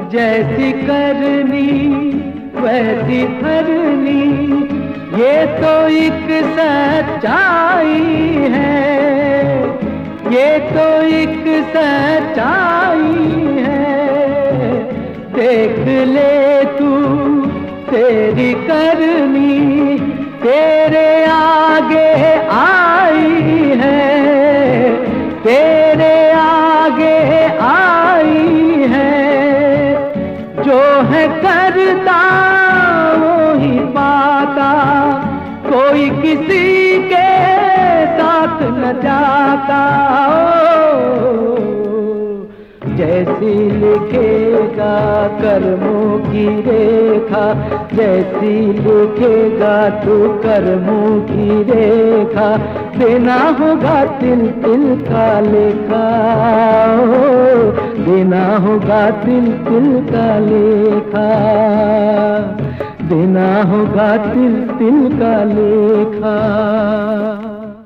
जैसी करनी वैसी भरनी, ये तो एक सच्चाई है, ये तो एक सच्चाई है। देख ले तू तेरी करनी तेरे आगे आई है, तेरे आगे आई है। जो है करता वो ही पाता, कोई किसी के साथ न जाता। जैसी लिखेगा कर्मों की रेखा, जैसी लिखेगा तू कर्मों की रेखा, देना होगा तिल तिल का लेखा, देना होगा तिल तिल का लेखा, देना होगा तिल तिल का लेखा।